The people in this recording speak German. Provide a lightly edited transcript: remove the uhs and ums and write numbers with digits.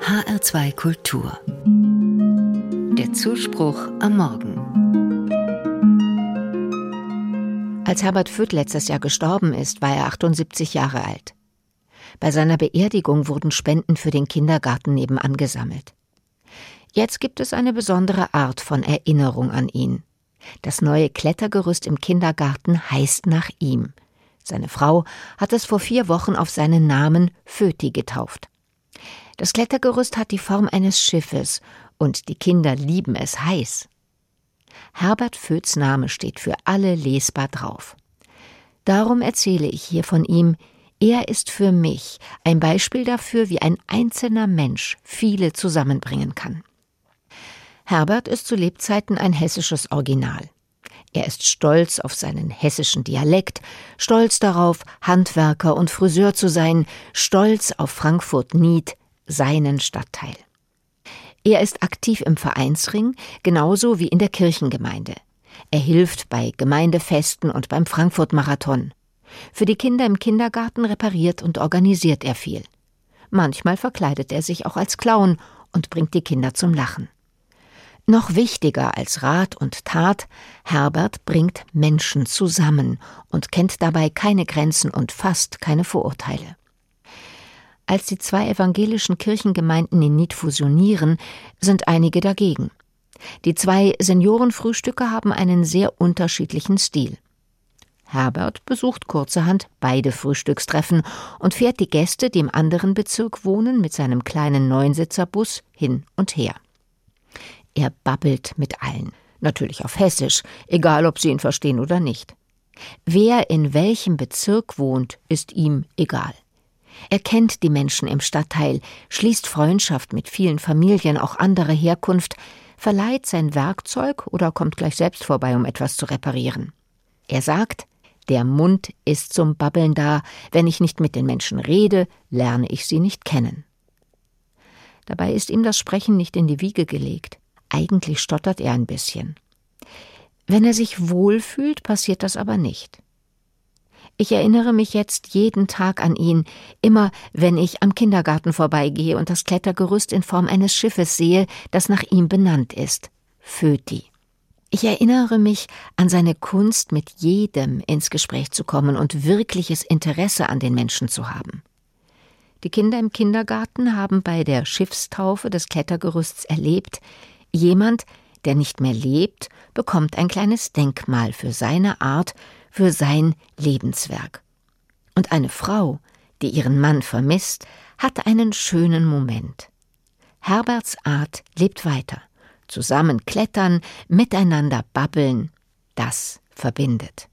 HR2 Kultur. Der Zuspruch am Morgen. Als Herbert Voet letztes Jahr gestorben ist, war er 78 Jahre alt. Bei seiner Beerdigung wurden Spenden für den Kindergarten nebenan gesammelt. Jetzt gibt es eine besondere Art von Erinnerung an ihn. Das neue Klettergerüst im Kindergarten heißt nach ihm. Seine Frau hat es vor 4 Wochen auf seinen Namen Voeti getauft. Das Klettergerüst hat die Form eines Schiffes und die Kinder lieben es heiß. Herbert Voets Name steht für alle lesbar drauf. Darum erzähle ich hier von ihm. Er ist für mich ein Beispiel dafür, wie ein einzelner Mensch viele zusammenbringen kann. Herbert ist zu Lebzeiten ein hessisches Original. Er ist stolz auf seinen hessischen Dialekt, stolz darauf, Handwerker und Friseur zu sein, stolz auf Frankfurt-Nied, seinen Stadtteil. Er ist aktiv im Vereinsring, genauso wie in der Kirchengemeinde. Er hilft bei Gemeindefesten und beim Frankfurt-Marathon. Für die Kinder im Kindergarten repariert und organisiert er viel. Manchmal verkleidet er sich auch als Clown und bringt die Kinder zum Lachen. Noch wichtiger als Rat und Tat, Herbert bringt Menschen zusammen und kennt dabei keine Grenzen und fast keine Vorurteile. Als die 2 evangelischen Kirchengemeinden in Nied fusionieren, sind einige dagegen. Die 2 Seniorenfrühstücke haben einen sehr unterschiedlichen Stil. Herbert besucht kurzerhand beide Frühstückstreffen und fährt die Gäste, die im anderen Bezirk wohnen, mit seinem kleinen 9-Sitzer-Bus hin und her. Er babbelt mit allen, natürlich auf Hessisch, egal ob sie ihn verstehen oder nicht. Wer in welchem Bezirk wohnt, ist ihm egal. Er kennt die Menschen im Stadtteil, schließt Freundschaft mit vielen Familien, auch anderer Herkunft, verleiht sein Werkzeug oder kommt gleich selbst vorbei, um etwas zu reparieren. Er sagt, der Mund ist zum Babbeln da, wenn ich nicht mit den Menschen rede, lerne ich sie nicht kennen. Dabei ist ihm das Sprechen nicht in die Wiege gelegt. Eigentlich stottert er ein bisschen. Wenn er sich wohlfühlt, passiert das aber nicht. Ich erinnere mich jetzt jeden Tag an ihn, immer wenn ich am Kindergarten vorbeigehe und das Klettergerüst in Form eines Schiffes sehe, das nach ihm benannt ist, Voeti. Ich erinnere mich an seine Kunst, mit jedem ins Gespräch zu kommen und wirkliches Interesse an den Menschen zu haben. Die Kinder im Kindergarten haben bei der Schiffstaufe des Klettergerüsts erlebt, jemand, der nicht mehr lebt, bekommt ein kleines Denkmal für seine Art, für sein Lebenswerk. Und eine Frau, die ihren Mann vermisst, hat einen schönen Moment. Herberts Art lebt weiter. Zusammen klettern, miteinander babbeln, das verbindet.